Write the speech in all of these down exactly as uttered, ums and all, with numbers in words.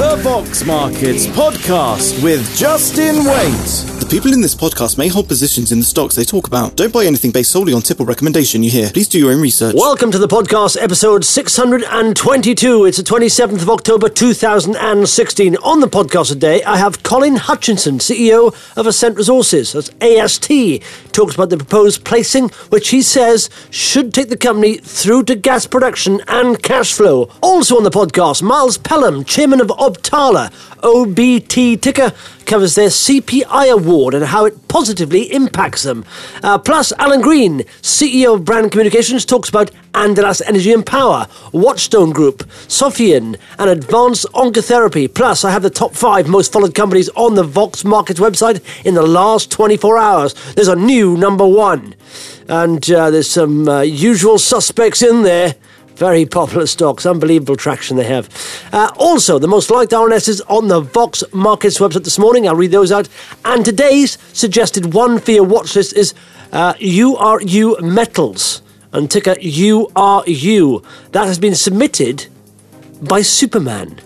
The Vox Markets Podcast with Justin Waite. The people in this podcast may hold positions in the stocks they talk about. Don't buy anything based solely on tip or recommendation you hear. Please do your own research. Welcome to the podcast, episode six hundred twenty-two. It's the twenty-seventh of October, two thousand sixteen. On the podcast today, I have Colin Hutchinson, C E O of Ascent Resources. That's A S T. Talks about the proposed placing, which he says should take the company through to gas production and cash flow. Also on the podcast, Miles Pelham, chairman of Optala, O B T ticker, covers their C P I award and how it positively impacts them. Uh, plus, Alan Green, C E O of Brand Communications, talks about Andalas Energy and Power, Watchstone Group, Sofian, and Advanced Oncotherapy. Plus, I have the top five most followed companies on the Vox Markets website in the last twenty-four hours. There's a new number one. And uh, there's some uh, usual suspects in there. Very popular stocks, unbelievable traction they have. Uh, also, the most liked R N Ss on the Vox Markets website this morning. I'll read those out. And today's suggested one for your watch list is uh, U R U Metals and ticker U R U. That has been submitted by Superman.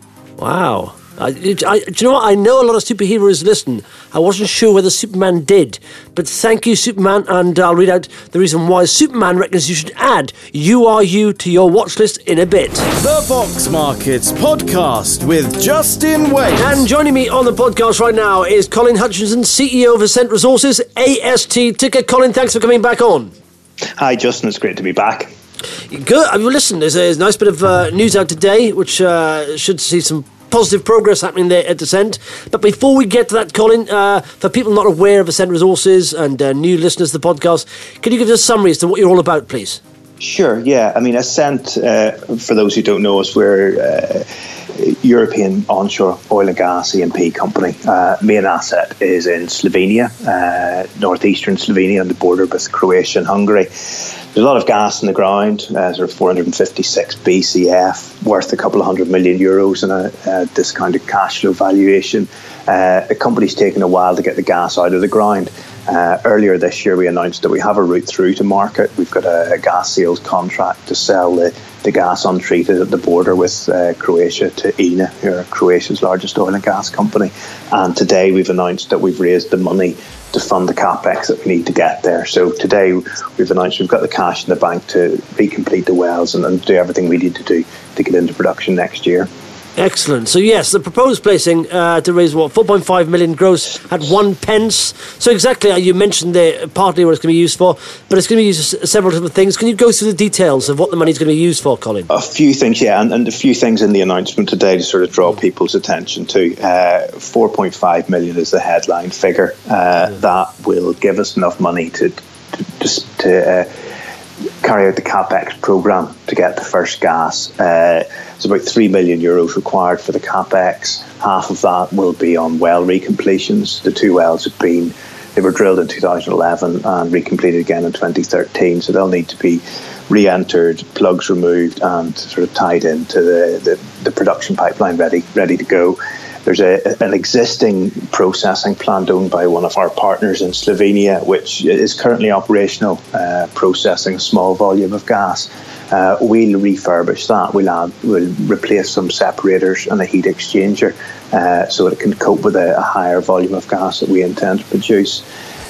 Wow. I, I, do you know what? I know a lot of superheroes listen. I wasn't sure whether Superman did. But thank you, Superman, and I'll read out the reason why Superman reckons you should add U R U to your watch list in a bit. The Vox Markets Podcast with Justin Waite. And joining me on the podcast right now is Colin Hutchinson, C E O of Ascent Resources, A S T ticker. Colin, thanks for coming back on. Hi, Justin. It's great to be back. Good. I mean, listen, there's a, there's a nice bit of uh, news out today, which uh, should see some positive progress happening there at Ascent. But before we get to that, Colin, uh, for people not aware of Ascent Resources and uh, new listeners to the podcast, can you give us a summary as to what you're all about, please? Sure, yeah. I mean, Ascent, uh, for those who don't know us, we're uh, European onshore oil and gas E and P company. Uh, main asset is in Slovenia, uh, northeastern Slovenia on the border with Croatia and Hungary. There's a lot of gas in the ground, uh, sort of four hundred fifty-six B C F, worth a couple of hundred million euros in a, a discounted cash flow valuation. Uh, the company's taken a while to get the gas out of the ground. Uh, earlier this year, we announced that we have a route through to market. We've got a, a gas sales contract to sell the, the gas untreated at the border with uh, Croatia to I N A, who are Croatia's largest oil and gas company. And today we've announced that we've raised the money to fund the capex that we need to get there. So today we've announced we've got the cash in the bank to recomplete the wells and, and do everything we need to do to get into production next year. Excellent. So yes, the proposed placing uh, to raise what four point five million gross at one pence. So exactly, uh, you mentioned there partly what it's going to be used for, but it's going to be used for several different things. Can you go through the details of what the money's going to be used for, Colin? A few things, yeah, and, and a few things in the announcement today to sort of draw people's attention to. Uh, four point five million is the headline figure. Uh, yeah. That will give us enough money to to, to uh, carry out the capex programme to get the first gas. Uh, It's about three million euros required for the capex. Half of that will be on well recompletions. The two wells have been, they were drilled in two thousand eleven and recompleted again in twenty thirteen. So they'll need to be re-entered, plugs removed, and sort of tied into the, the, the production pipeline ready, ready to go. There's a, an existing processing plant owned by one of our partners in Slovenia, which is currently operational, uh, processing a small volume of gas. Uh, we'll refurbish that. We'll, add, we'll replace some separators and a heat exchanger uh, so it can cope with a, a higher volume of gas that we intend to produce.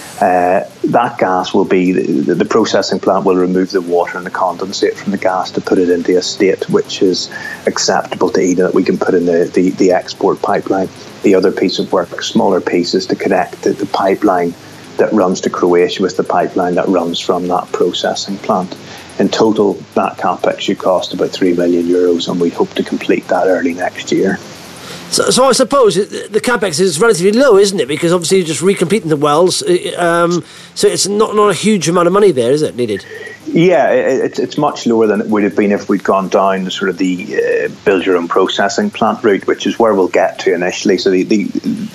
Uh, that gas will be, the, the processing plant will remove the water and the condensate from the gas to put it into a state which is acceptable to eat, that we can put in the, the, the export pipeline. The other piece of work, smaller pieces to connect the, the pipeline that runs to Croatia with the pipeline that runs from that processing plant. In total, that capex should cost about three million euros, and we hope to complete that early next year. So, so I suppose the capex is relatively low, isn't it? Because obviously you're just recompleting the wells, um, so it's not not a huge amount of money there, is it, needed? Yeah, it, it's much lower than it would have been if we'd gone down the sort of the uh, build your own processing plant route, which is where we'll get to initially. So the, the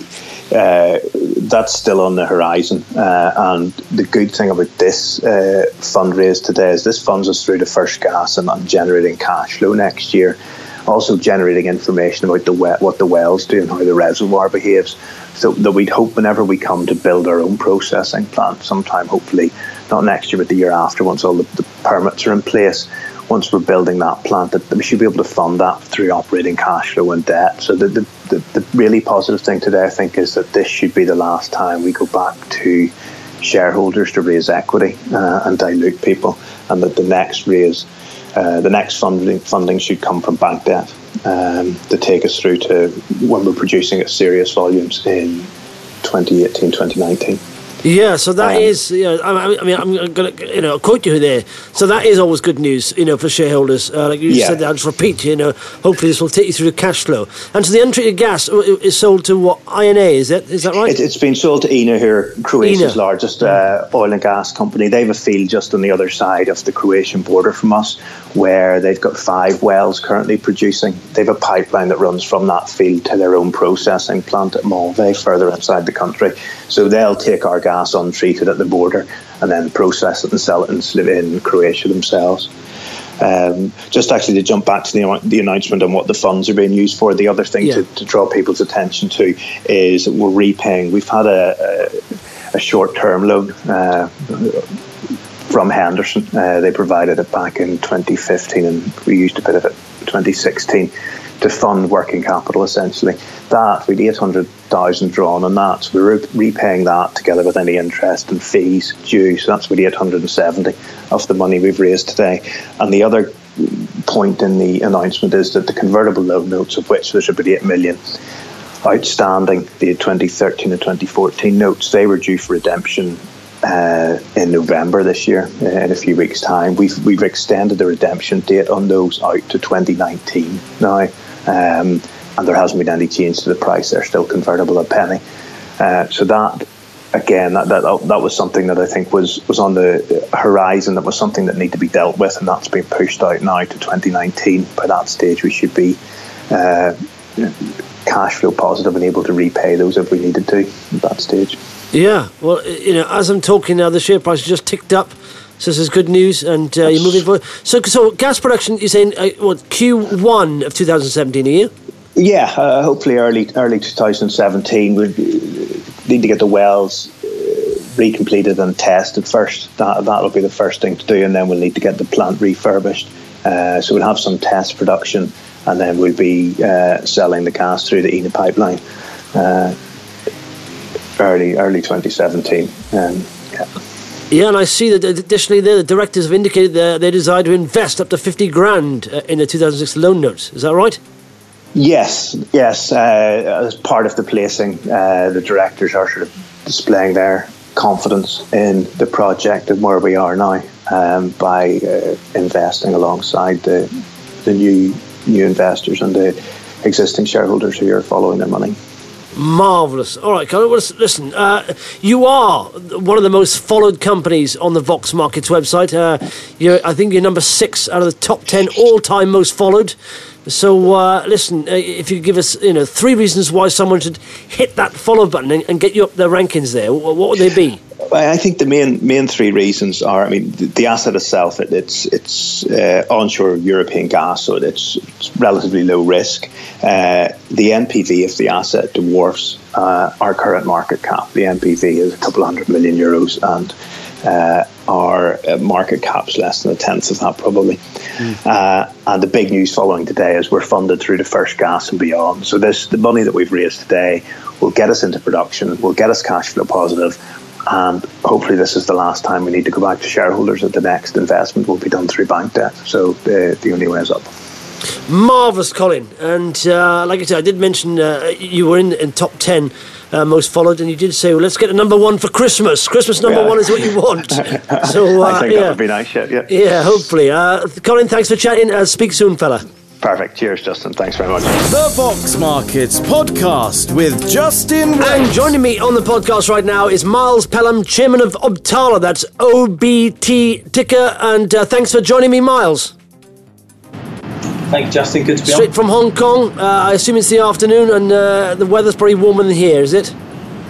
uh, that's still on the horizon. Uh, and the good thing about this uh, fundraise today is this funds us through to first gas and, and generating cash flow next year. Also generating information about the we- what the wells do and how the reservoir behaves, so that we'd hope whenever we come to build our own processing plant, sometime hopefully not next year but the year after, once all the, the permits are in place, once we're building that plant, that we should be able to fund that through operating cash flow and debt. So the, the, the, the really positive thing today, I think, is that this should be the last time we go back to shareholders to raise equity uh, and dilute people, and that the next raise, uh, the next funding funding should come from bank debt um, to take us through to when we're producing at serious volumes in twenty eighteen, twenty nineteen. Yeah, so that Um, is, you know, I I mean, I'm going to, you know, quote you there. So that is always good news, you know, for shareholders. Uh, like you Yeah. said, I'll just repeat, you know, hopefully this will take you through the cash flow. And so the untreated gas is sold to what, I N A, is that, is that right? It, it's been sold to I N A, who are Croatia's I N A. largest uh, oil and gas company. They have a field just on the other side of the Croatian border from us, where they've got five wells currently producing. They have a pipeline that runs from that field to their own processing plant at Molve, further inside the country. So they'll take our gas untreated at the border and then process it and sell it in, in Croatia themselves. Um, just actually to jump back to the, the announcement on what the funds are being used for, the other thing Yeah. to, to draw people's attention to is that we're repaying. We've had a, a, a short-term loan uh, from Henderson. Uh, they provided it back in twenty fifteen, and we used a bit of it in twenty sixteen to fund working capital, essentially. That, we had eight hundred thousand drawn on that. So we're repaying that together with any interest and fees due. So that's with eight hundred seventy of the money we've raised today. And the other point in the announcement is that the convertible loan notes, of which there's about eight million outstanding, the twenty thirteen and twenty fourteen notes, they were due for redemption uh, in November this year, uh, in a few weeks' time. We've, we've extended the redemption date on those out to twenty nineteen now. Um, and there hasn't been any change to the price. They're still convertible a penny. Uh, so that, again, that, that that was something that I think was, was on the horizon, that was something that needed to be dealt with, and that's been pushed out now to twenty nineteen. By that stage, we should be uh, cash flow positive and able to repay those if we needed to at that stage. Yeah, well, you know, as I'm talking now, the share price has just ticked up. So this is good news, and uh, you're moving forward. So, so gas production, you're saying, uh, what, Q one of two thousand seventeen, are you? Yeah, uh, hopefully early early twenty seventeen. We need to get the wells uh, recompleted and tested first. That that'll be the first thing to do, and then we'll need to get the plant refurbished. Uh, so we'll have some test production, and then we'll be uh, selling the gas through the I N A pipeline uh, early early twenty seventeen. Um, yeah. Yeah, and I see that additionally there, the directors have indicated their, their desire to invest up to fifty grand uh, in the two thousand six loan notes. Is that right? Yes, yes. Uh, as part of the placing, uh, the directors are sort of displaying their confidence in the project and where we are now um, by uh, investing alongside the the new new investors and the existing shareholders who are following their money. Marvellous. All right, Colin, well, listen, uh, you are one of the most followed companies on the Vox Markets website. Uh, you're, I think you're number six out of the top ten all-time most followed. So, uh, listen, uh, if you give us, you know, three reasons why someone should hit that follow button and, and get you up their rankings there, what, what would they be? I think the main main three reasons are, I mean, the, the asset itself, it, it's it's uh, onshore European gas, so it's, it's relatively low risk. Uh, the N P V of the asset dwarfs uh, our current market cap. The N P V is a couple of hundred million euros, and uh, our uh, market cap's less than a tenth of that, probably. Mm. Uh, and the big news following today is we're funded through the first gas and beyond. So this the money that we've raised today will get us into production, will get us cash flow positive. And hopefully this is the last time we need to go back to shareholders, that the next investment will be done through bank debt. So the, the only way is up. Marvellous, Colin. And uh, like I said, I did mention uh, you were in, in top ten uh, most followed, and you did say, well, let's get a number one for Christmas. Christmas number Yeah. one is what you want. So uh, I think yeah. that would be nice, yeah. Yeah, yeah hopefully. Uh, Colin, thanks for chatting. Uh, speak soon, fella. Perfect. Cheers, Justin. Thanks very much. The Vox Markets Podcast with Justin And West. joining me on the podcast right now is Miles Pelham, chairman of Obtala. That's O B T ticker. And uh, thanks for joining me, Miles. Thank you, Justin. Good to be Straight on. from Hong Kong. Uh, I assume it's the afternoon, and uh, the weather's probably warmer than here, is it?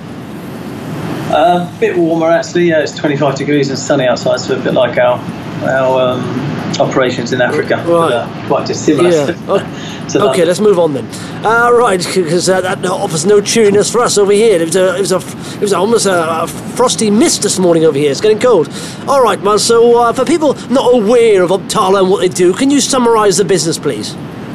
A uh, bit warmer, actually. Yeah, it's twenty-five degrees and sunny outside, so a bit like our our um, operations in Africa. Right. But, uh, quite dissimilar. Yeah. to Okay, let's move on then. Uh, right, because uh, that offers no cheeriness for us over here. It was a, it was a it was almost a, a frosty mist this morning over here. It's getting cold. All right, well, so uh, for people not aware of Optala and what they do, can you summarise the business, please?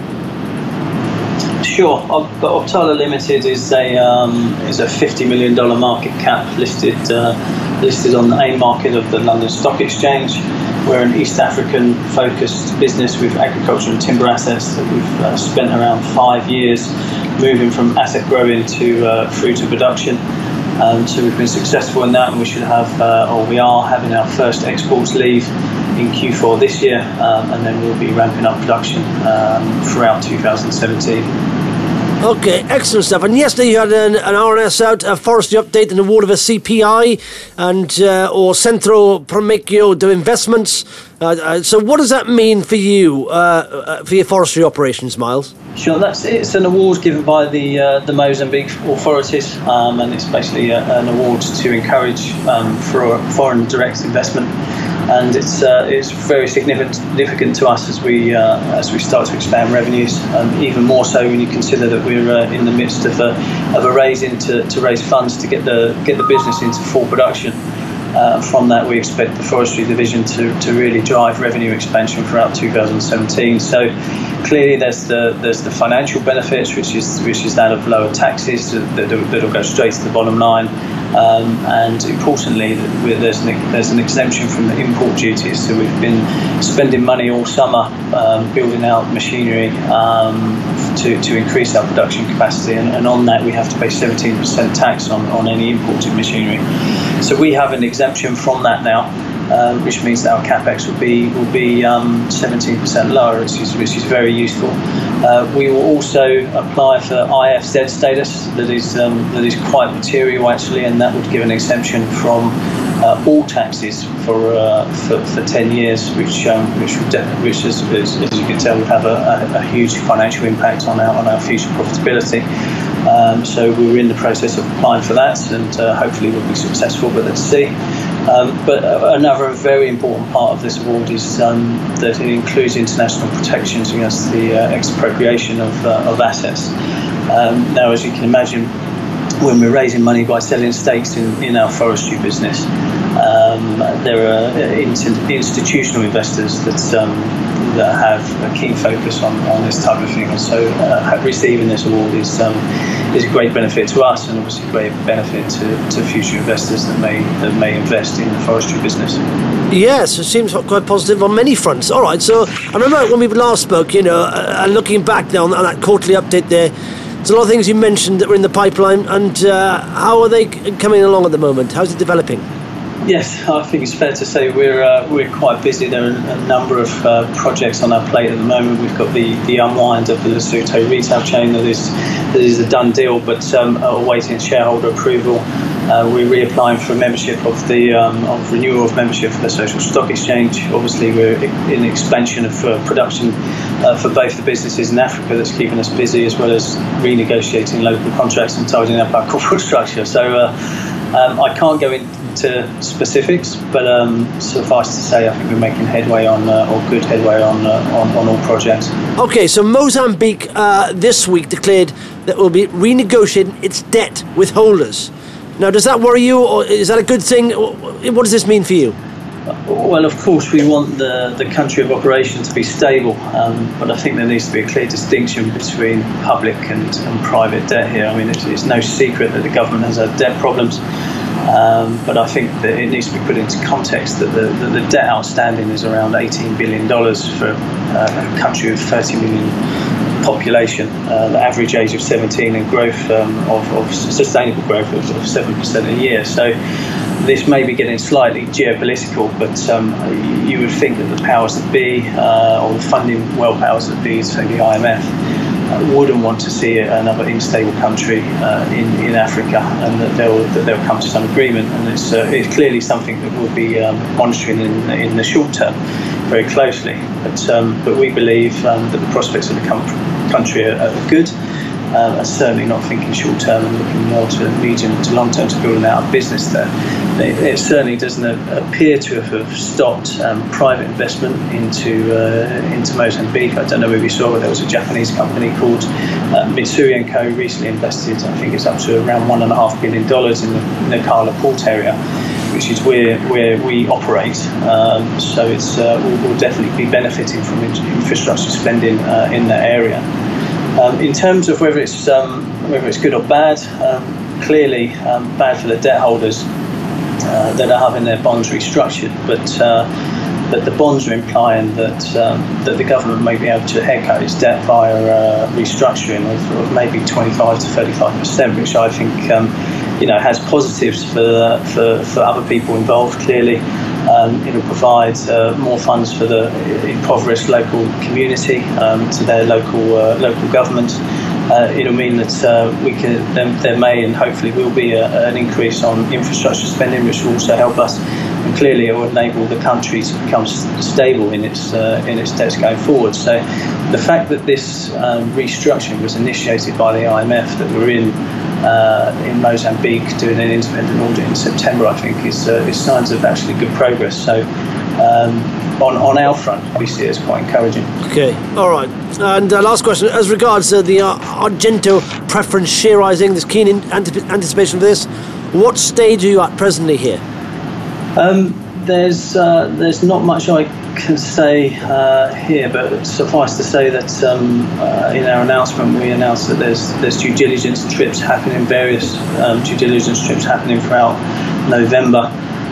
Sure. Optala Limited is a um, is a fifty million dollars market cap, listed uh, listed on the AIM market of the London Stock Exchange. We're an East African focused business with agriculture and timber assets that we've uh, spent around five years moving from asset growing to uh, through to production. Um, so we've been successful in that, and we should have, uh, or we are having our first exports leave in Q four this year, um, and then we'll be ramping up production um, throughout two thousand seventeen. Okay, excellent stuff. And yesterday you had an, an R N S out, a forestry update, an award of a C P I, and uh, or Centro Promekio de Investments. Uh, uh, so what does that mean for you, uh, uh, for your forestry operations, Miles? Sure, that's it. It's an award given by the uh, the Mozambique authorities, um, and it's basically a, an award to encourage um, for foreign direct investment. And it's uh, it's very significant significant to us as we uh, as we start to expand revenues, and even more so when you consider that we're uh, in the midst of a of a raising to, to raise funds to get the get the business into full production. Uh, from that, we expect the forestry division to, to really drive revenue expansion throughout two thousand seventeen. So clearly, there's the there's the financial benefits, which is which is that of lower taxes that that'll go straight to the bottom line, um, and importantly, there's an, there's an exemption from the import duties. So we've been spending money all summer um, building out machinery um, to to increase our production capacity, and, and on that we have to pay seventeen percent tax on, on any imported machinery. So we have an exemption from that now, um, which means that our capex will be will be um, seventeen percent lower, which is which is very useful. Uh, we will also apply for I F Z status. That is um, that is quite material actually, and that would give an exemption from uh, all taxes for, uh, for for ten years, which um, which would de- which is, is, as you can tell, would have a, a, a huge financial impact on our on our future profitability. Um, so we were in the process of applying for that, and uh, hopefully we'll be successful, but let's see. Um, but uh, another very important part of this award is um, that it includes international protections against the uh, expropriation of, uh, of assets. Um, now, as you can imagine, when we're raising money by selling stakes in, in our forestry business, um, there are in- institutional investors that um, that have a keen focus on, on this type of thing, and so uh, receiving this award is um, is a great benefit to us, and obviously a great benefit to, to future investors that may that may invest in the forestry business. Yes, it seems quite positive on many fronts. All right, so I remember when we last spoke, you know, uh, and looking back now on, on that quarterly update there, there's a lot of things you mentioned that were in the pipeline, and uh, how are they coming along at the moment? How's it developing? Yes, I think it's fair to say we're uh, we're quite busy. There are a number of uh, projects on our plate at the moment. We've got the, the unwind of the Lesotho retail chain that is that is a done deal, but um, awaiting shareholder approval. Uh, we're reapplying for membership of the um, of renewal of membership for the Social Stock Exchange. Obviously, we're in expansion of uh, production uh, for both the businesses in Africa that's keeping us busy, as well as renegotiating local contracts and tidying up our corporate structure. So uh, um, I can't go into specifics, but um, suffice to say, I think we're making headway on, uh, or good headway on, uh, on on all projects. Okay, so Mozambique uh, this week declared that it will be renegotiating its debt with holders. Now, does that worry you, or is that a good thing? What does this mean for you? Well, of course, we want the, the country of operation to be stable, um, but I think there needs to be a clear distinction between public and, and private debt here. I mean, it's, it's no secret that the government has had debt problems, um, but I think that it needs to be put into context that the, that the debt outstanding is around eighteen billion dollars for uh, a country of thirty million population, uh, the average age of seventeen, and growth um, of, of sustainable growth of, of seven percent a year. So this may be getting slightly geopolitical, but um, you would think that the powers that be, uh, or the funding well powers that be, say the I M F, uh, wouldn't want to see another unstable country uh, in, in Africa, and that they'll, that they'll come to some agreement. And it's, uh, it's clearly something that we'll be um, monitoring in, in the short term very closely. But, um, but we believe um, that the prospects of the com- country are, are good. um, and certainly not thinking short term and looking more to medium to long term to building out a business there. It, it certainly doesn't appear to have stopped um, private investment into uh, into Mozambique. I don't know if you saw, but there was a Japanese company called uh, Mitsui and Co. recently invested, I think it's up to around one and a half billion dollars in the Nacala port area, which is where where we operate. Um, so it's uh, we'll, we'll definitely be benefiting from infrastructure spending uh, in that area. Um, in terms of whether it's um, whether it's good or bad, um, clearly um, bad for the debt holders uh, that are having their bonds restructured, but uh, but the bonds are implying that um, that the government may be able to haircut its debt via uh, restructuring of, of maybe twenty-five to thirty-five percent, which I think um, you know has positives for for, for other people involved. Clearly, um, it'll provide uh, more funds for the impoverished local community, um, to their local uh, local government. Uh, it'll mean that uh, we can there, there may and hopefully will be a, an increase on infrastructure spending, which will also help us. And clearly, it will enable the country to become stable in its uh, in its debts going forward. So, the fact that this um, restructuring was initiated by the I M F, that we're in uh, in Mozambique doing an independent audit in September, I think is uh, is signs of actually good progress. So, um, on on our front, we see it as quite encouraging. Okay, all right. And uh, last question, as regards uh, the uh, Argento preference share rising, there's keen in- antip- anticipation for this. What stage are you at presently here? Um, there's uh, there's not much I can say uh, here, but suffice to say that um, uh, in our announcement we announced that there's there's due diligence trips happening, various um, due diligence trips happening throughout November,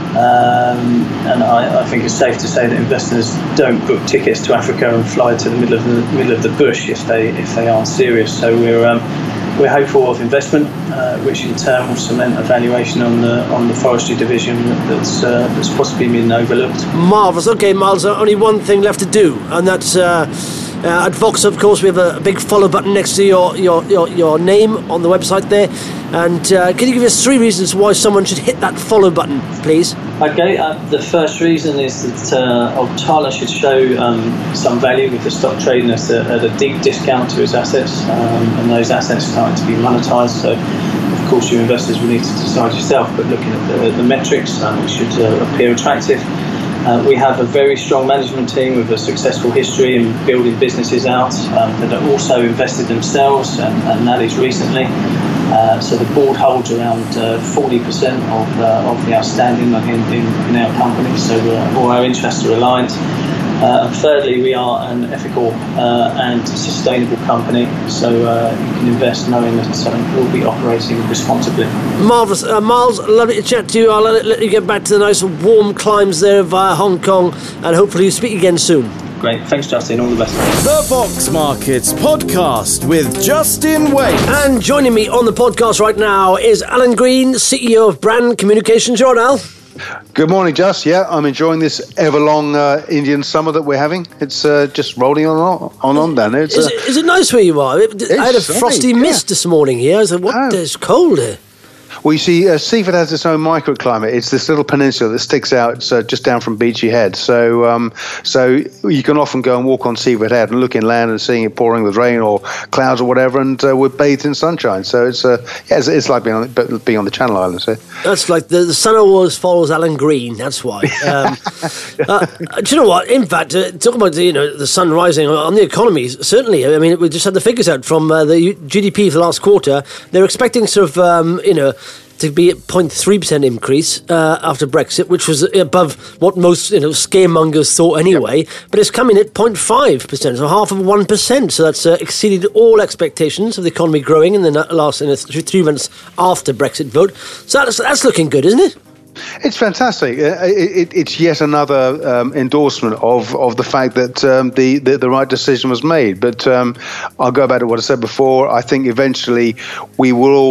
um, and I, I think it's safe to say that investors don't book tickets to Africa and fly to the middle of the middle of the bush if they if they aren't serious. So we're um, We're hopeful of investment, uh, which in turn will cement a valuation on the on the forestry division that's uh, that's possibly been overlooked. Marvellous. Okay, Miles, uh, only one thing left to do, and that's uh, uh, at Vox, of course, we have a, a big follow button next to your, your, your, your name on the website there. And uh, can you give us three reasons why someone should hit that follow button, please? Okay, uh, the first reason is that uh, Altala should show um, some value with the stock trading at a, at a deep discount to its assets, um, and those assets starting to be monetised. So, of course, your investors will need to decide yourself, but looking at the, the metrics, um, it should uh, appear attractive. Uh, we have a very strong management team with a successful history in building businesses out um, that are also invested themselves, and, and that is recently. Uh, so the board holds around uh, forty percent of, uh, of the outstanding in, in, in our company, so uh, all our interests are aligned. Uh, and thirdly, we are an ethical uh, and sustainable company, so uh, you can invest knowing that something will be operating responsibly. Marvellous. Uh, Miles, lovely to chat to you. I'll let, let you get back to the nice warm climes there via Hong Kong, and hopefully you speak again soon. Great. Thanks, Justin. All the best. The Vox Markets Podcast with Justin Wade. And joining me on the podcast right now is Alan Green, C E O of Brand Communications. You're on, Al? Good morning, Just. Yeah, I'm enjoying this ever-long uh, Indian summer that we're having. It's uh, just rolling on on, on, on down there. It's, is, uh, it, is it nice where you are? I had a sunny, frosty yeah. mist this morning here. I said, what? Oh. It's cold here. Well, you see, uh, Seaford has its own microclimate. It's this little peninsula that sticks out. It's uh, just down from Beachy Head. So um, so you can often go and walk on Seaford Head and look inland and seeing it pouring with rain or clouds or whatever, and uh, we're bathed in sunshine. So it's uh, yeah, it's, it's like being on, the, being on the Channel Islands. So. That's like the, the sun always follows Alan Green. That's why. Um, uh, do you know what? In fact, uh, talking about the, you know the sun rising on the economy, certainly. I mean, we just had the figures out from uh, the G D P for the last quarter. They're expecting sort of um, you know. to be a zero point three percent increase uh, after Brexit, which was above what most you know scaremongers thought anyway. Yep. But it's coming at zero point five percent, so half of one percent. So that's uh, exceeded all expectations of the economy growing in the last in the three months after Brexit vote. So that's that's looking good, isn't it? It's fantastic. Uh, it, it, it's yet another um, endorsement of, of the fact that um, the, the, the right decision was made. But um, I'll go back to what I said before. I think eventually we will all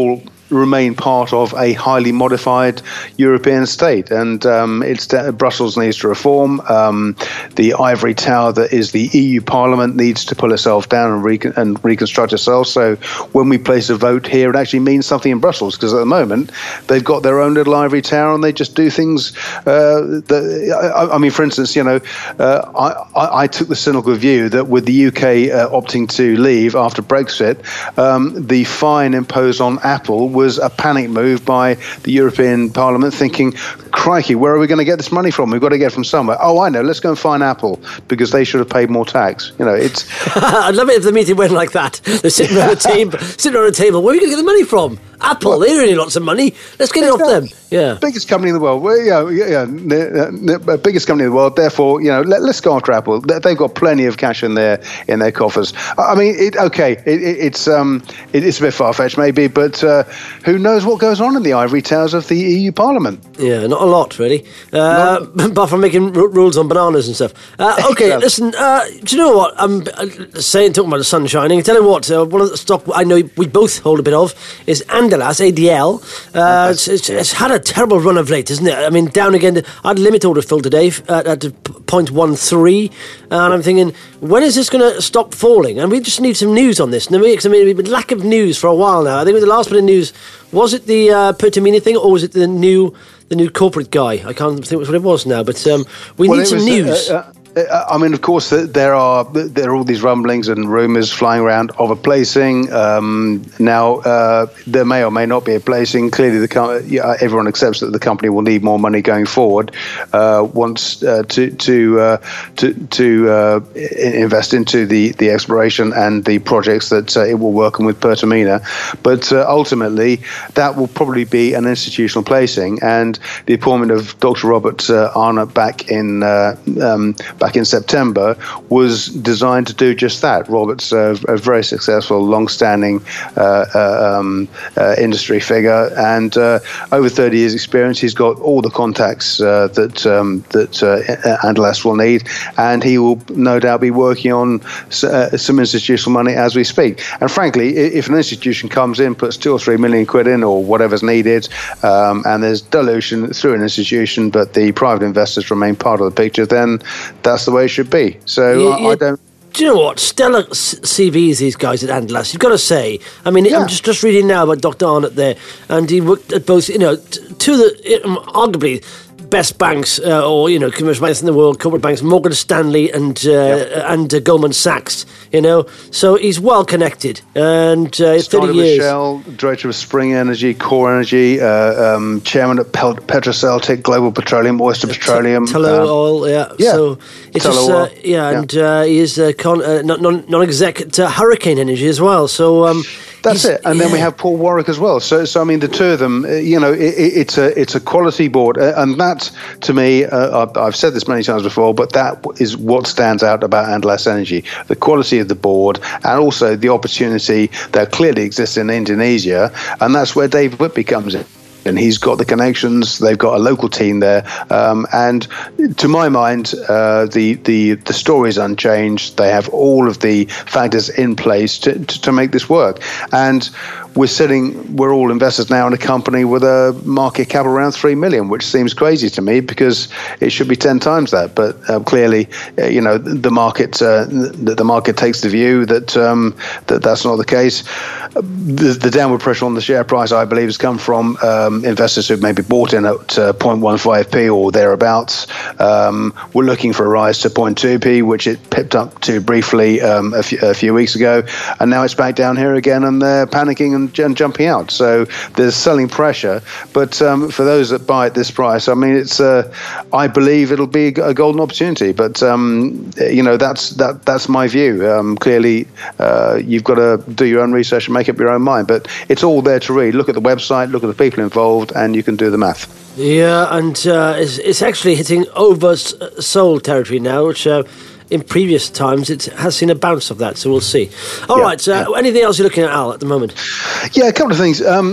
remain part of a highly modified European state. And um, it's Brussels needs to reform. Um, the ivory tower that is the E U Parliament needs to pull itself down and, recon- and reconstruct itself. So when we place a vote here, it actually means something in Brussels, because at the moment they've got their own little ivory tower and they just do things. Uh, that, I, I mean, for instance, you know, uh, I, I, I took the cynical view that with the U K uh, opting to leave after Brexit, um, the fine imposed on Apple was a panic move by the European Parliament, thinking, crikey, where are we going to get this money from? We've got to get it from somewhere. Oh, I know, let's go and fine Apple, because they should have paid more tax. You know, it's... I'd love it if the meeting went like that. They're sitting around a table, sitting around a table. Where are we going to get the money from? Apple, well, they're earning lots of money. Let's get it off them. Yeah, biggest company in the world. Well, yeah, yeah, yeah, biggest company in the world. Therefore, you know, let, let's go after Apple. They've got plenty of cash in their in their coffers. I mean, it, okay, it, it, it's um, it, it's a bit far fetched, maybe, but uh, who knows what goes on in the ivory towers of the E U Parliament? Yeah, not a lot really, uh, apart from making r- rules on bananas and stuff. Uh, okay, listen. Uh, do you know what I'm saying? Talking about the sun shining. Tell you what, uh, one of the stock I know we both hold a bit of is Andalas, A D L. Uh, it's, it's, it's had a terrible run of late, isn't it? I mean, down again. I had limit order filled today at, at zero point one three, and I'm thinking, when is this going to stop falling? And we just need some news on this. I mean, we've been lack of news for a while now. I think the last bit of news, was it the uh, Pertamina thing, or was it the new the new corporate guy? I can't think what it was now, but um, we well, need some was, news. Uh, uh, I mean, of course, there are there are all these rumblings and rumours flying around of a placing. Um, now, uh, there may or may not be a placing. Clearly, the com- yeah, everyone accepts that the company will need more money going forward. Uh, wants uh, to to uh, to to uh, invest into the, the exploration and the projects that uh, it will work on with Pertamina. But uh, ultimately, that will probably be an institutional placing. And the appointment of Doctor Robert uh, Arnott back in uh, um, back in September was designed to do just that. Robert's a, a very successful, long-standing uh, uh, um, uh, industry figure, and uh, over thirty years' experience. He's got all the contacts uh, that um, that uh, Andalas will need, and he will no doubt be working on uh, some institutional money as we speak. And frankly, if an institution comes in, puts two or three million quid in, or whatever's needed, um, and there's dilution through an institution, but the private investors remain part of the picture, then that's the way it should be. So yeah, I, yeah. I don't. Do you know what? Stellar C Vs, these guys at Andalas. You've got to say. I mean, yeah. I'm just, just reading now about Doctor Arnott there, and he worked at both, you know, t- to the um, arguably best banks uh, or, you know, commercial banks in the world, corporate banks, Morgan Stanley and uh, yep. and uh, Goldman Sachs, you know. So he's well connected. And uh, thirty years. Shell, director of Spring Energy, Core Energy, uh, um, chairman at Pel- Petroceltic, Global Petroleum, Oyster Petroleum. T- Tullow um, Oil, yeah. Yeah. So it's just, uh, yeah, and yeah. Uh, he is uh, con- uh, non- non-exec at uh, Hurricane Energy as well. So um, that's it. And yeah. then we have Paul Warwick as well. So, so I mean, the two of them, uh, you know, it, it's a it's a quality board, uh, and that, to me, uh, I've, I've said this many times before, but that is what stands out about Andalas Energy: the quality of the board, and also the opportunity that clearly exists in Indonesia, and that's where Dave Whitby comes in. And he's got the connections. They've got a local team there, um, and to my mind, uh, the the the story is unchanged. They have all of the factors in place to to, to make this work, and we're sitting, we're all investors now in a company with a market cap around three million, which seems crazy to me because it should be ten times that. But uh, clearly, uh, you know, the market, uh, the, the market takes the view that um, that that's not the case. The, the downward pressure on the share price, I believe, has come from um, investors who've maybe bought in at uh, zero point one five p or thereabouts. Um, we're looking for a rise to zero point two p, which it pipped up to briefly um, a, few, a few weeks ago, and now it's back down here again, and they're panicking and and jumping out. So there's selling pressure, but um, for those that buy at this price, I mean, it's uh, I believe it'll be a golden opportunity. But um, you know, that's that that's my view. Um, clearly, uh, you've got to do your own research and make up your own mind. But it's all there to read. Look at the website, look at the people involved, and you can do the math. Yeah, and uh, it's, it's actually hitting oversold territory now, which. Uh, In previous times, it has seen a bounce of that, so we'll see. All yeah, right, so yeah. Anything else you're looking at, Al, at the moment? Yeah, a couple of things. Um,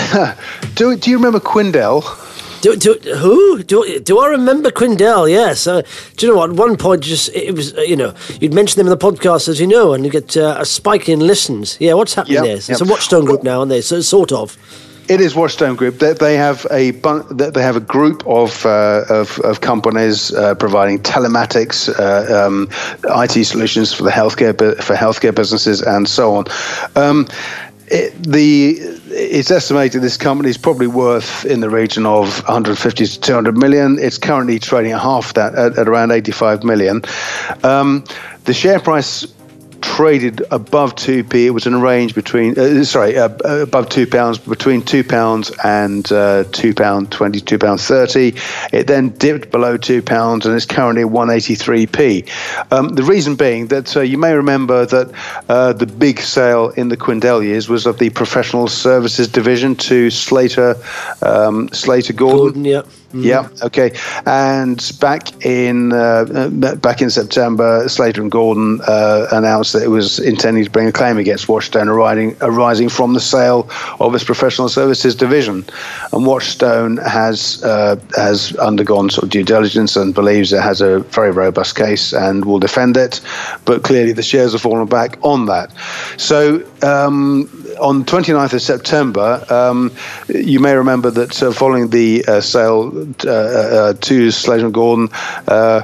do Do you remember Quindell? Do, do, who? Do, do I remember Quindell? Yes. Uh, do you know what? At one point, just it was, uh, you know, you'd mention them in the podcast, as you know, and you get uh, a spike in listens. Yeah, what's happening yep, there? It's yep. a Watchstone group now, aren't they? So, sort of. It is Watchstone Group. They, they have a bun- they have a group of uh, of, of companies uh, providing telematics, uh, um, I T solutions for the healthcare for healthcare businesses, and so on. Um, it, the it's estimated this company is probably worth in the region of one hundred fifty to two hundred million. It's currently trading at half that, at, at around eighty-five million. Um, the share price traded above two p. It was in a range between uh, sorry uh, above two pounds, between two pounds and uh, two pound twenty, two pound thirty. It then dipped below two pounds and is currently at one eighty-three p. Um, the reason being that uh, you may remember that uh, the big sale in the Quindell years was of the professional services division to Slater um, Slater Gordon. Gordon, yeah. Mm-hmm. Yeah. Okay. And back in uh, back in September, Slater and Gordon uh, announced that it was intending to bring a claim against Watchstone arising, arising from the sale of its professional services division. And Watchstone has uh, has undergone sort of due diligence and believes it has a very robust case and will defend it. But clearly, the shares have fallen back on that. So. Um, On twenty-ninth of September, um, you may remember that uh, following the uh, sale uh, uh, to Slater and Gordon, uh,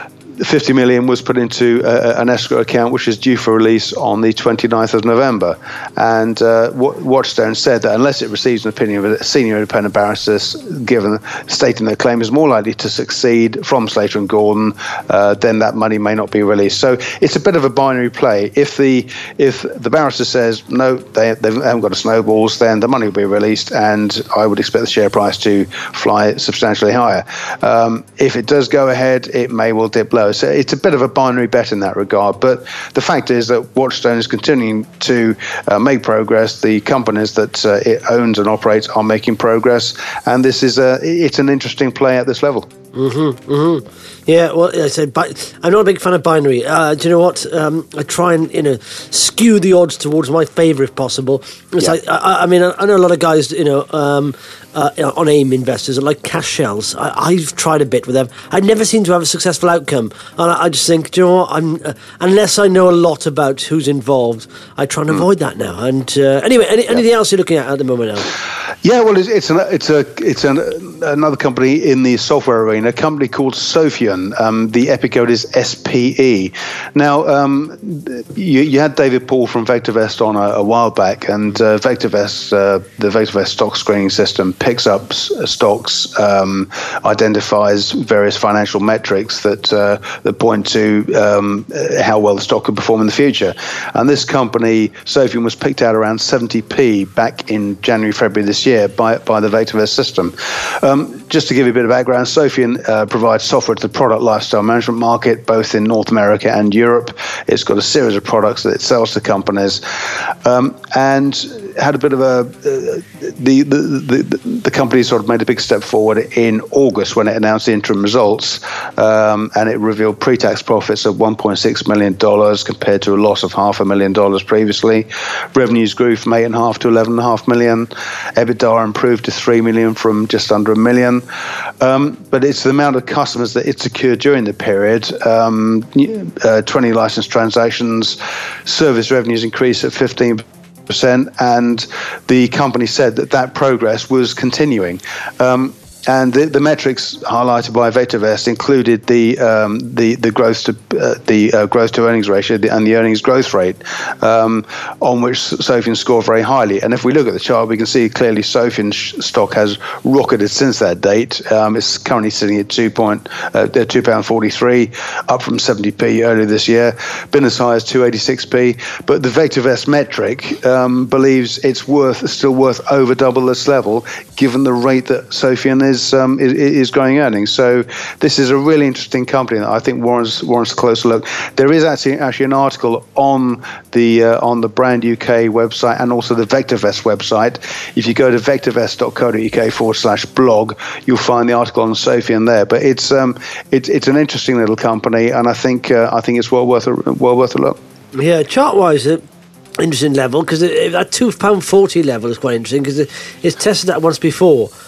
fifty million was put into uh, an escrow account, which is due for release on the twenty-ninth of November. And uh, Watchstone said that unless it receives an opinion of a senior independent barrister, given stating that claim is more likely to succeed from Slater and Gordon, uh, then that money may not be released. So it's a bit of a binary play. If the if the barrister says no, they, they haven't got a snowballs, then the money will be released, and I would expect the share price to fly substantially higher. Um, if it does go ahead, it may well dip low. So it's a bit of a binary bet in that regard. But the fact is that Watchstone is continuing to uh, make progress. The companies that uh, it owns and operates are making progress, and this is a it's an interesting play at this level. Mm-hmm, mm-hmm. Yeah, well, I said, I'm not a big fan of binary. Uh, do you know what? Um, I try and you know skew the odds towards my favour if possible. It's Yeah. like I, I mean, I know a lot of guys, you know, um, uh, you know, on AIM investors are like cash shells. I, I've tried a bit with them. I never seem to have a successful outcome, and I, I just think, do you know what? I'm uh, unless I know a lot about who's involved, I try and Mm. avoid that now. And uh, anyway, any, anything else you're looking at at the moment now? Yeah, well, it's it's, an, it's a it's an, another company in the software arena, a company called Sophion. Um, the EPIC code is S P E. Now, um, you, you had David Paul from VectorVest on a, a while back, and uh, VectorVest, uh, the VectorVest stock screening system, picks up s- stocks, um, identifies various financial metrics that uh, that point to um, how well the stock could perform in the future. And this company, Sophion, was picked out around seventy p back in January, February this year by by the VectorVest system. Um, just to give you a bit of background, Sophion uh, provides software to the product lifestyle management market, both in North America and Europe. It's got a series of products that it sells to companies, um, and had a bit of a uh, the, the the the company sort of made a big step forward in August when it announced the interim results, um, and it revealed pre-tax profits of one point six million dollars compared to a loss of half a million dollars previously. Revenues grew from eight and a half to eleven and a half million. EBITDA improved to three million from just under a million. Um, but it's the amount of customers that it secured during the period. Um, uh, twenty licensed transactions, service revenues increased at fifteen percent, and the company said that that progress was continuing. Um, And the, the metrics highlighted by VectorVest included the um, the the growth to uh, the uh, growth to earnings ratio and the earnings growth rate, um, on which Sophion scored very highly. And if we look at the chart, we can see clearly Sophion's stock has rocketed since that date. Um, it's currently sitting at two point uh, two pound forty three, up from seventy p earlier this year. Been as high as two eighty six p. But the VectorVest metric um, believes it's worth still worth over double this level, given the rate that Sophion is. Is, um, is, is growing earnings. So this is a really interesting company that I think warrants warrants a closer look. There is actually actually an article on the uh, on the Brand U K website and also the VectorVest website. If you go to vectorvest dot co dot uk forward slash blog, you'll find the article on Sophion there. But it's um it's it's an interesting little company, and I think uh, I think it's well worth a well worth a look. Yeah, chart wise, it. Interesting level, because that two pound forty level is quite interesting because it, it's tested that once before.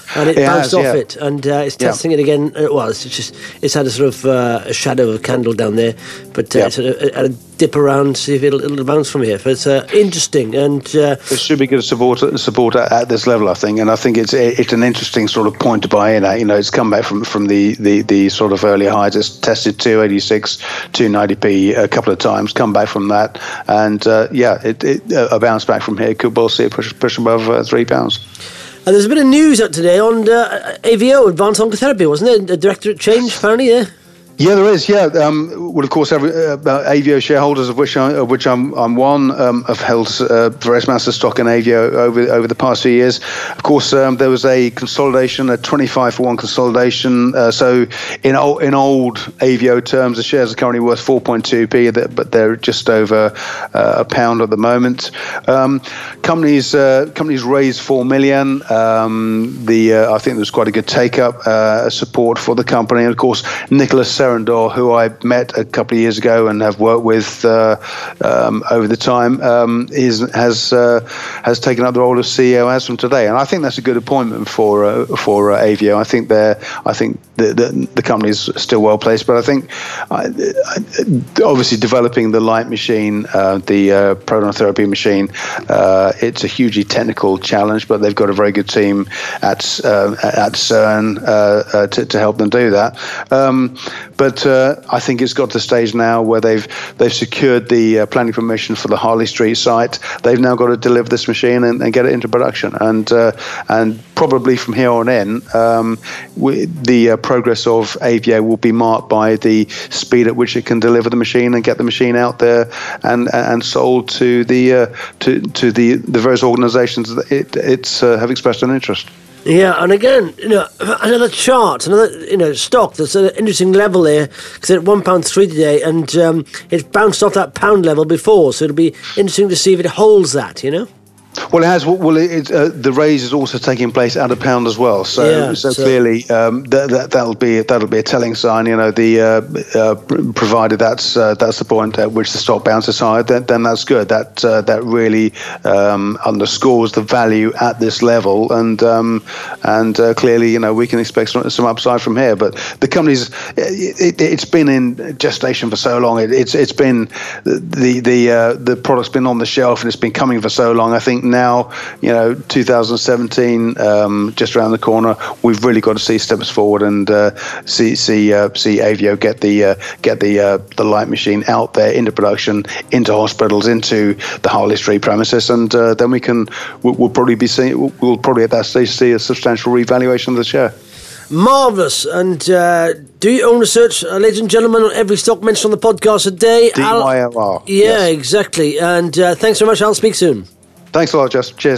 And it, It bounced has, off yeah. it, and uh, it's Yeah. testing it again. Uh, Well, it's just it's had a sort of uh, a shadow of a candle down there, but uh, Yeah. it's had a, had a dip around, see if it'll, it'll bounce from here. But it's uh, interesting, and uh, It should be good support support at, at this level, I think, and I think it's it's an interesting sort of point to buy in at. You know, it's come back from from the the, the sort of early highs. It's tested two eighty-six, two ninety p a couple of times, come back from that, and uh, yeah, it, it a bounce back from here could well see it push push above uh, three pounds. and there's a bit of news out today on uh, A V O, Advanced Oncotherapy, wasn't there? A directorate change, apparently, yeah. Yeah, there is. Yeah, um, well, of course, every, uh, A V O shareholders, of which I, of which I'm, I'm one, um, have held uh, various amounts of stock in A V O over over the past few years. Of course, um, there was a consolidation, a twenty-five for one consolidation. Uh, so, in old, in old A V O terms, the shares are currently worth four point two p, but they're just over uh, a pound at the moment. Um, companies uh, companies raised four million. Um, the uh, I think there was quite a good take up uh, support for the company, and of course, Nicholas Serendor, who I met a couple of years ago and have worked with uh, um, over the time, um, is has uh, has taken up the role of C E O as from today, and I think that's a good appointment for uh, for uh, A V O. I think they're I think the the, the company is still well placed, but I think uh, obviously developing the light machine, uh, the uh, proton therapy machine, uh, it's a hugely technical challenge, but they've got a very good team at uh, at CERN uh, uh, to, to help them do that. Um, But uh, I think it's got to the stage now where they've they've secured the uh, planning permission for the Harley Street site. They've now got to deliver this machine and, and get it into production. And uh, and probably from here on in, um, we, the uh, progress of A V O will be marked by the speed at which it can deliver the machine and get the machine out there and and sold to the uh, to to the the various organisations that it it's uh, have expressed an interest. Yeah, and again, you know, another chart, another, you know, stock that's at an interesting level there, because it's at one pound three today, and um, it's bounced off that pound level before, so it'll be interesting to see if it holds that, you know? Well, it has. Well, it, uh, the raise is also taking place at a pound as well. So, Yeah, so, so- clearly, um, that, that that'll be that'll be a telling sign. You know, the uh, uh, provided that's uh, that's the point at which the stock bounces higher, then, then that's good. That uh, that really um, underscores the value at this level, and um, and uh, clearly, you know, we can expect some, some upside from here. But the company's it, it, it's been in gestation for so long. It, it's it's been the the uh, the product's been on the shelf and it's been coming for so long. I think now, you know, two thousand seventeen, um, just around the corner, we've really got to see steps forward and uh, see see uh, see A V O get the uh, get the uh, the light machine out there into production, into hospitals, into the Harley Street premises, and uh, then we can we'll, we'll probably be seeing we'll probably at that stage see a substantial revaluation of the share. Marvellous. And uh, do your own research, uh, ladies and gentlemen, on every stock mentioned on the podcast today. D Y O R. Yeah, Yes. exactly. And uh, thanks very much. I'll speak soon. Thanks a lot, Just. Cheers.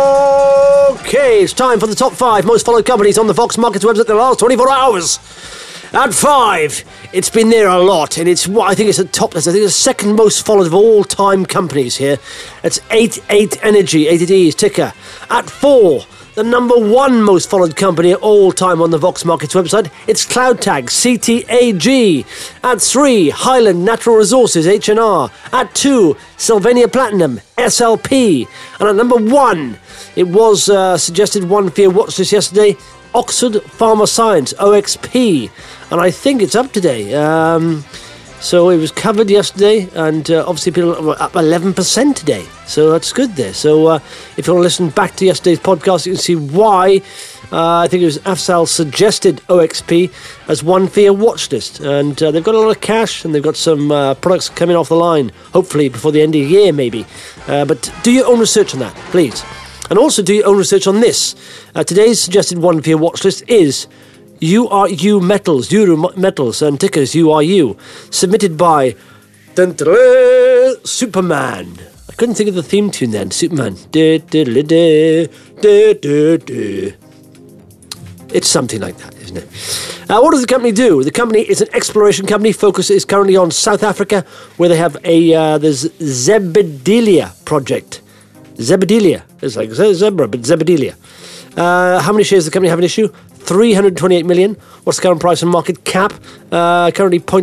Okay, it's time for the top five most followed companies on the Fox Markets website the last twenty-four hours. At five, it's been there a lot, and it's what I think it's the top. I think it's the second most followed of all time companies here. It's eighty-eight Energy, eight eight E is ticker. At four, the number one most followed company of all time on the Vox Markets website, it's CloudTag, C T A G. At three, Highland Natural Resources, H N R. At two, Sylvania Platinum, S L P. And at number one, it was uh, suggested one for your watch list yesterday, Oxford Pharma Science, O X P. And I think it's up today. Um, so it was covered yesterday, and uh, obviously people were up eleven percent today. So that's good there. So uh, if you want to listen back to yesterday's podcast, you can see why uh, I think it was Afsal suggested O X P as one for your watch list. And uh, they've got a lot of cash, and they've got some uh, products coming off the line, hopefully before the end of the year maybe. Uh, but do your own research on that, please. And also do your own research on this. Uh, today's suggested one for your watch list is U R U Metals, Euro Metals, and tickers U R U, submitted by dun, dun, dun, Superman. I couldn't think of the theme tune then. Superman. Du, du, du, du, du, du, du. It's something like that, isn't it? Uh, what does the company do? The company is an exploration company. Focus is currently on South Africa, where they have a uh, the Zebediela project. Zebediela. It's like zebra, but Zebediela. Uh, how many shares does the company have in issue? three hundred twenty-eight million. What's the current price and market cap? Uh, currently zero point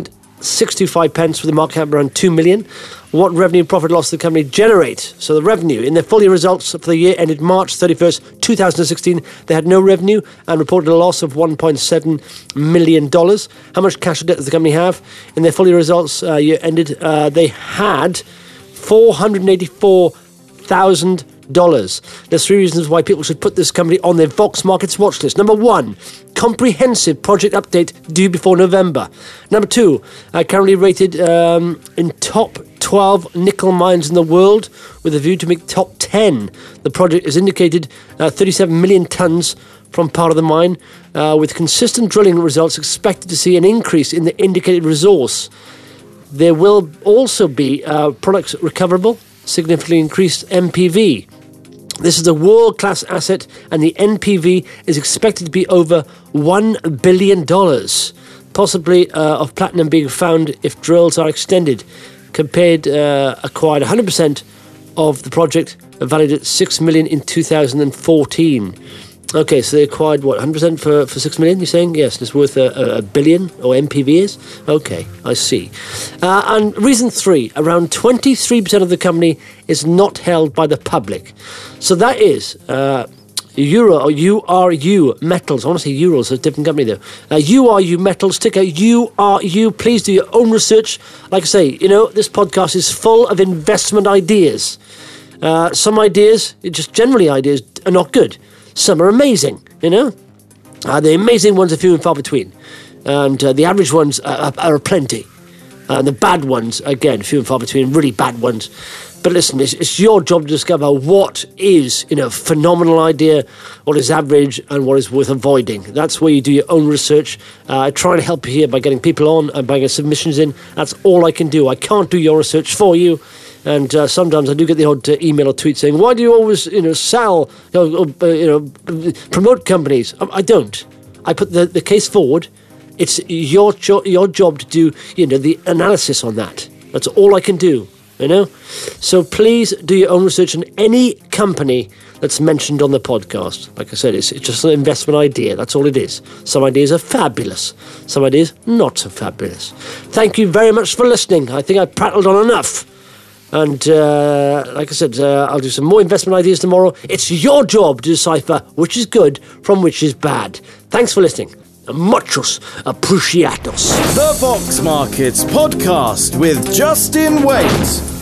six hundred twenty-five pence with a market cap around two million. What revenue, profit, loss did the company generate? So the revenue in their full year results for the year ended March thirty-first, twenty sixteen, they had no revenue and reported a loss of one point seven million dollars. How much cash or debt does the company have? In their full year results uh, year ended, uh, they had four hundred eighty-four thousand dollars. There's three reasons why people should put this company on their Vox Markets watch list. Number one, comprehensive project update due before November. Number two, uh, currently rated um, in top twelve nickel mines in the world with a view to make top ten. The project has indicated uh, thirty-seven million tonnes from part of the mine, uh, with consistent drilling results expected to see an increase in the indicated resource. There will also be uh, products recoverable, significantly increased M P V. This is a world-class asset, and the N P V is expected to be over one billion dollars, possibly uh, of platinum being found if drills are extended. Compared, uh, acquired one hundred percent of the project, valued at six million dollars in two thousand fourteen. Okay, so they acquired, what, one hundred percent for, for six million dollars, you're saying? Yes, it's worth a, a, a billion, or M P V is? Okay, I see. Uh, and reason three, around twenty-three percent of the company is not held by the public. So that is uh, Euro, or U R U Metals. I want to say Euros, it's a different company though. Uh, U R U Metals, ticker U R U. Please do your own research. Like I say, you know, this podcast is full of investment ideas. Uh, some ideas, just generally ideas, are not good. Some are amazing, you know. Uh, the amazing ones are few and far between. And uh, the average ones are, are, are plenty. Uh, and the bad ones, again, few and far between, really bad ones. But listen, it's, it's your job to discover what is, you know, phenomenal idea, what is average, and what is worth avoiding. That's where you do your own research. Uh, I try to help you here by getting people on and by getting submissions in. That's all I can do. I can't do your research for you. And uh, sometimes I do get the odd uh, email or tweet saying, "Why do you always, you know, sell, you know, uh, you know promote companies?" I, I don't. I put the, the case forward. It's your jo- your job to do, you know, the analysis on that. That's all I can do. You know, so please do your own research on any company that's mentioned on the podcast. Like I said, it's, it's just an investment idea. That's all it is. Some ideas are fabulous. Some ideas not so fabulous. Thank you very much for listening. I think I prattled on enough. And uh, like I said, uh, I'll do some more investment ideas tomorrow. It's your job to decipher which is good from which is bad. Thanks for listening. Muchos apreciados. The Vox Markets Podcast with Justin Waite.